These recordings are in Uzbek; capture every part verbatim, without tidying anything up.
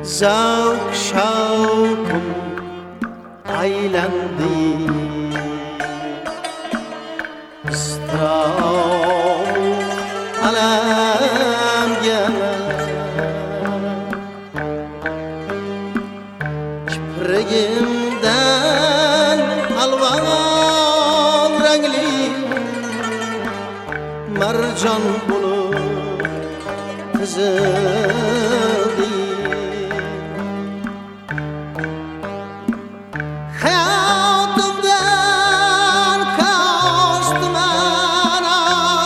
zavk shavqim aylandi istirobim alamga kiprigimdan alvon rangli marjon bo'lib tizildi hayotimdan qochdim ana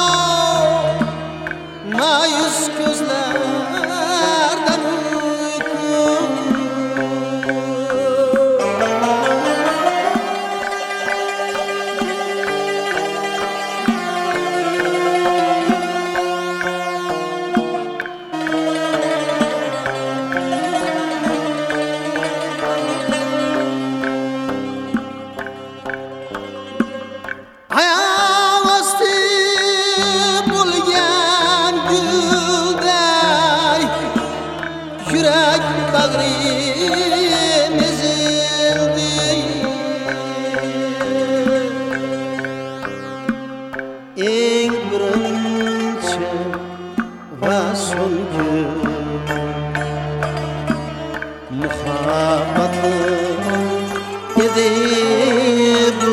ma'yus ko'zlardan uyqum yurak bag'rim ezildi eng birinchi va so'nggi muhabbatim edi bu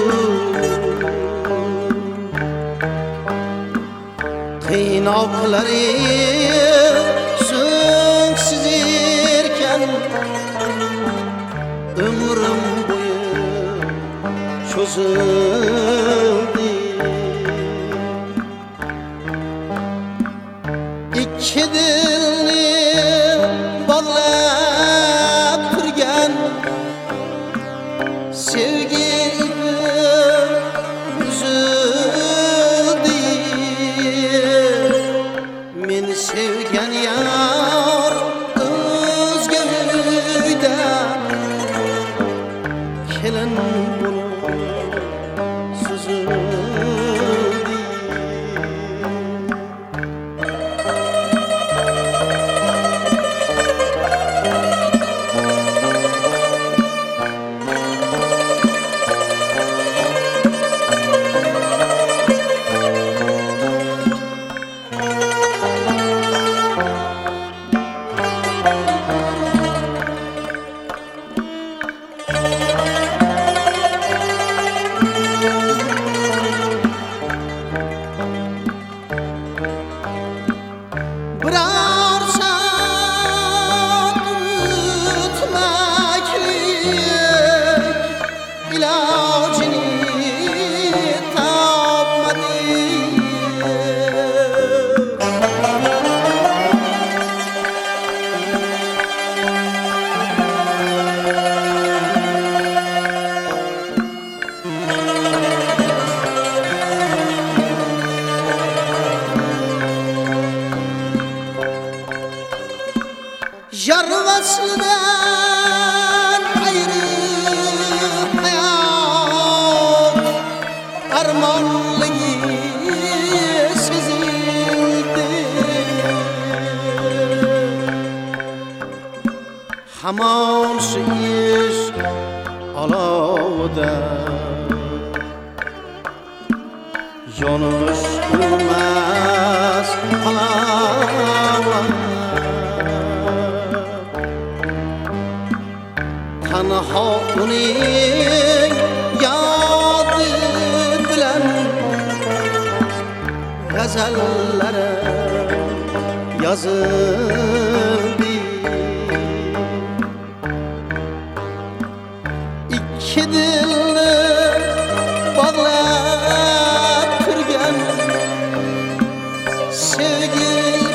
qiynoqlari ömrüm boyu çözüldü İki dilni bağlap turgan sevgi üzüldü men sevgan yar o'zga uyda kelin bo'lib suzildi Yar vaslidan ayrı hayat armonligi sezildi hamon shu ishq olovida yonish bilmas qolaman tanho uning yodi bilan g'azallari yozildi ikki dilni bog'lab turgan sevgi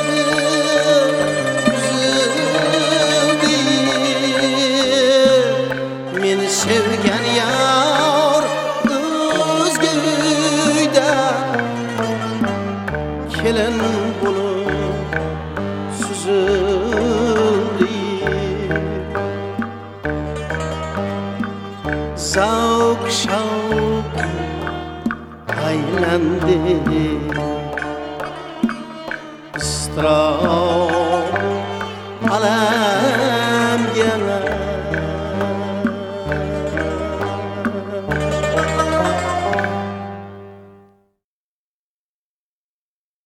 sevgan yar o'zga uyda kelin bo'lib suzildi zavq shavq aylandi istrob